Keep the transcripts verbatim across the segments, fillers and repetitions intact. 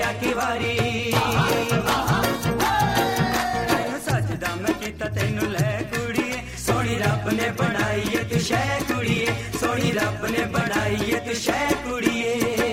की वारी सजदा मैं कीता तेनू लै कुड़िए सोनी रब ने बनाई है तू शै कुड़िए सोनी रब ने बनाई है तू शै कुड़िए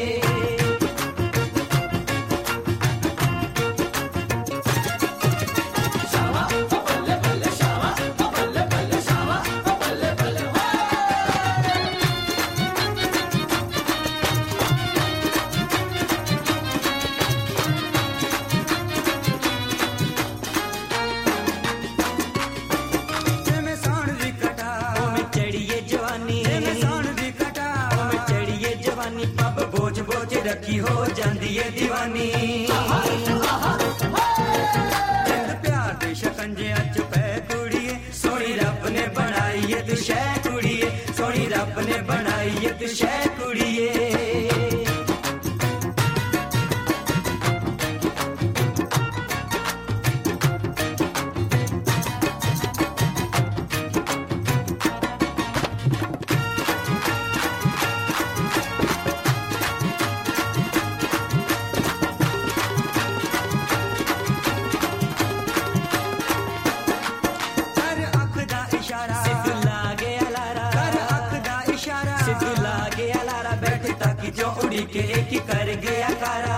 रखी हो जांदी है दीवानी जिंद प्यार दे शकंजे अच पै कुड़िए सोनी रब ने बनाई है तू शै कुड़िए सोनी रब ने बनाई है तू शै कुड़िए जो उड़ी के एक ही कर गया कारा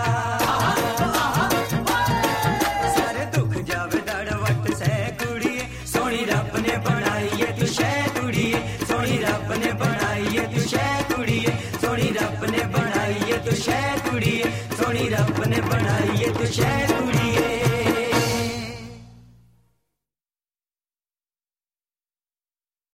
सारे दुख जावे दड़वट से कुड़िए सोनी रब ने बनाई है तू शै कुड़िए सोनी रब ने बनाई है तू शै कुड़िए सोनी रब ने बनाई है तू शै कुड़िए सोनी रब ने बनाई है तू शै